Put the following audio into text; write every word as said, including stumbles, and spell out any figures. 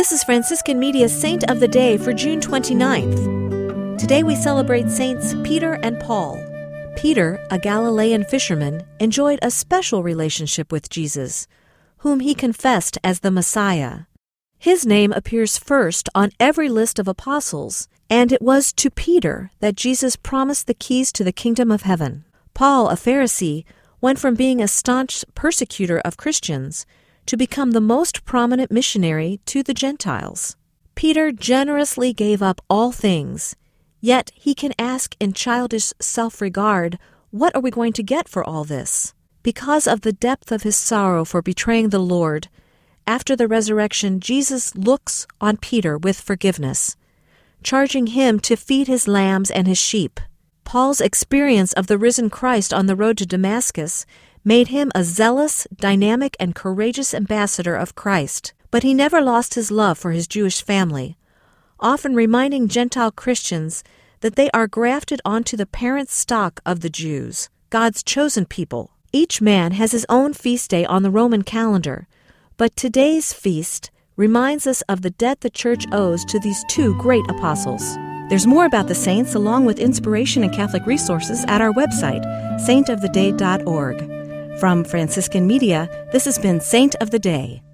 This is Franciscan Media's Saint of the Day for June twenty-ninth. Today we celebrate Saints Peter and Paul. Peter, a Galilean fisherman, enjoyed a special relationship with Jesus, whom he confessed as the Messiah. His name appears first on every list of apostles, and it was to Peter that Jesus promised the keys to the kingdom of heaven. Paul, a Pharisee, went from being a staunch persecutor of Christians to become the most prominent missionary to the Gentiles. Peter generously gave up all things, yet he can ask in childish self-regard, what are we going to get for all this? Because of the depth of his sorrow for betraying the Lord, after the resurrection, Jesus looks on Peter with forgiveness, charging him to feed his lambs and his sheep. Paul's experience of the risen Christ on the road to Damascus made him a zealous, dynamic, and courageous ambassador of Christ, but he never lost his love for his Jewish family, often reminding Gentile Christians that they are grafted onto the parent stock of the Jews, God's chosen people. Each man has his own feast day on the Roman calendar, but today's feast reminds us of the debt the Church owes to these two great apostles. There's more about the saints along with inspiration and Catholic resources at our website, saint of the day dot org. From Franciscan Media, this has been Saint of the Day.